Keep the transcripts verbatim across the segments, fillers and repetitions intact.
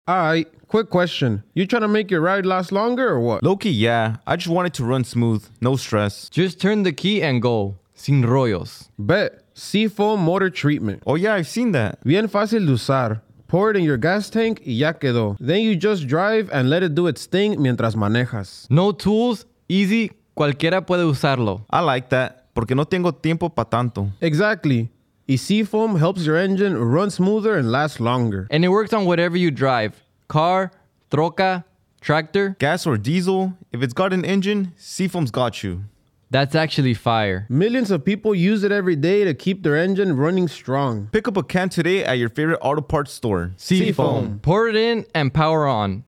Alright, quick question. You trying to make your ride last longer or what? Low-key, yeah. I just want it to run smooth, no stress. Just turn the key and go. Sin rollos. Bet. Seafoam Motor Treatment. Oh yeah, I've seen that. Bien fácil de usar. Pour it in your gas tank y ya quedó. Then you just drive and let it do its thing mientras manejas. No tools, easy, cualquiera puede usarlo. I like that, porque no tengo tiempo pa' tanto. Exactly. Y Seafoam helps your engine run smoother and last longer. And it works on whatever you drive. Car, troca, tractor. Gas or diesel, if it's got an engine, Seafoam's got you. That's actually fire. Millions of people use it every day to keep their engine running strong. Pick up a can today at your favorite auto parts store. Seafoam. Pour it in and power on.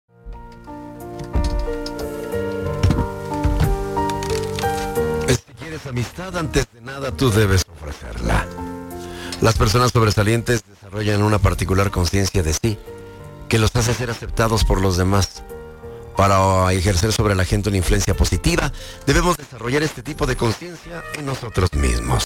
Si quieres amistad, antes de nada tú debes ofrecerla. Las personas sobresalientes desarrollan una particular conciencia de sí, que los hace ser aceptados por los demás. Para ejercer sobre la gente una influencia positiva, debemos desarrollar este tipo de conciencia en nosotros mismos.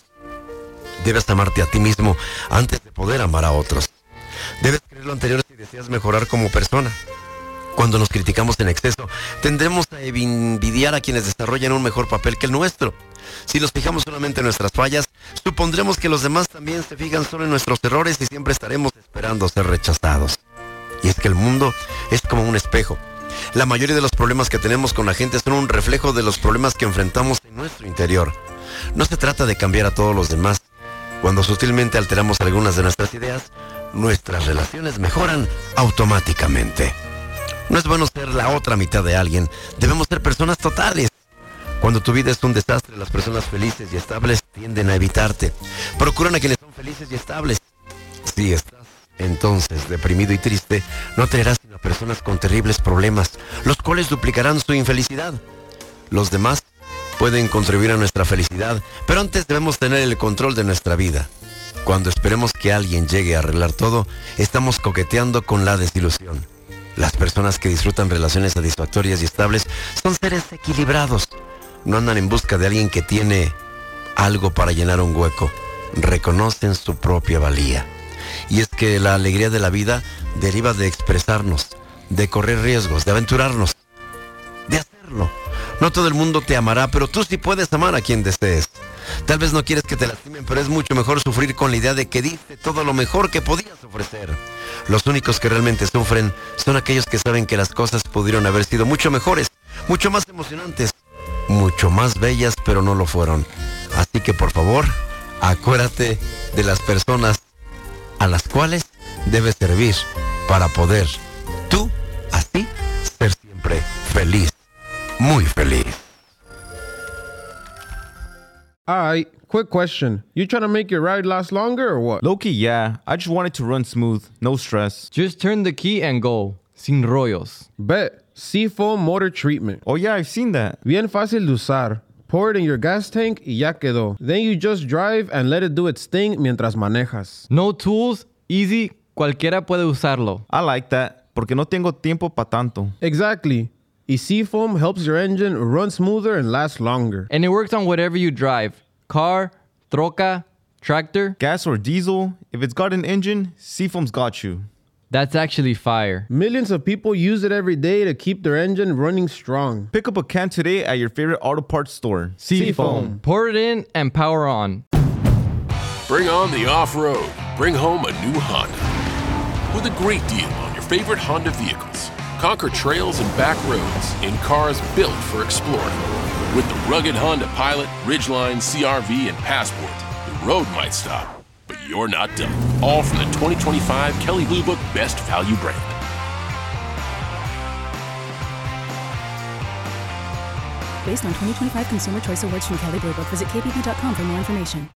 Debes amarte a ti mismo antes de poder amar a otros. Debes creer lo anterior si deseas mejorar como persona. Cuando nos criticamos en exceso, tendremos a envidiar a quienes desarrollan un mejor papel que el nuestro. Si nos fijamos solamente en nuestras fallas, supondremos que los demás también se fijan solo en nuestros errores y siempre estaremos esperando ser rechazados. Y es que el mundo es como un espejo. La mayoría de los problemas que tenemos con la gente son un reflejo de los problemas que enfrentamos en nuestro interior. No se trata de cambiar a todos los demás. Cuando sutilmente alteramos algunas de nuestras ideas, nuestras relaciones mejoran automáticamente. No es bueno ser la otra mitad de alguien. Debemos ser personas totales. Cuando tu vida es un desastre, las personas felices y estables tienden a evitarte. Procuran a quienes son felices y estables. Si estás entonces deprimido y triste, no atraerás sino a personas con terribles problemas, los cuales duplicarán su infelicidad. Los demás pueden contribuir a nuestra felicidad, pero antes debemos tener el control de nuestra vida. Cuando esperemos que alguien llegue a arreglar todo, estamos coqueteando con la desilusión. Las personas que disfrutan relaciones satisfactorias y estables son seres equilibrados. No andan en busca de alguien que tiene algo para llenar un hueco. Reconocen su propia valía. Y es que la alegría de la vida deriva de expresarnos, de correr riesgos, de aventurarnos, de hacerlo. No todo el mundo te amará, pero tú sí puedes amar a quien desees. Tal vez no quieres que te lastimen, pero es mucho mejor sufrir con la idea de que diste todo lo mejor que podías ofrecer. Los únicos que realmente sufren son aquellos que saben que las cosas pudieron haber sido mucho mejores, mucho más emocionantes, mucho más bellas, pero no lo fueron. Así que por favor, acuérdate de las personas a las cuales debes servir para poder tú, así, ser siempre feliz, muy feliz. Alright, quick question. You trying to make your ride last longer or what? Low-key, yeah. I just want it to run smooth, no stress. Just turn the key and go. Sin rollos. Bet. Seafoam Motor Treatment. Oh yeah, I've seen that. Bien fácil de usar. Pour it in your gas tank y ya quedó. Then you just drive and let it do its thing mientras manejas. No tools, easy, cualquiera puede usarlo. I like that, porque no tengo tiempo pa' tanto. Exactly. Y Seafoam helps your engine run smoother and last longer. And it works on whatever you drive. Car, troca, tractor. Gas or diesel, if it's got an engine, Seafoam's got you. That's actually fire. Millions of people use it every day to keep their engine running strong. Pick up a can today at your favorite auto parts store. Seafoam. Pour it in and power on. Bring on the off-road. Bring home a new Honda. With a great deal on your favorite Honda vehicles. Conquer trails and back roads in cars built for exploring. With the rugged Honda Pilot, Ridgeline, C R V, and Passport, the road might stop, but you're not done. All from the twenty twenty-five Kelley Blue Book Best Value brand. Based on twenty twenty-five Consumer Choice Awards from Kelley Blue Book, visit K B B dot com for more information.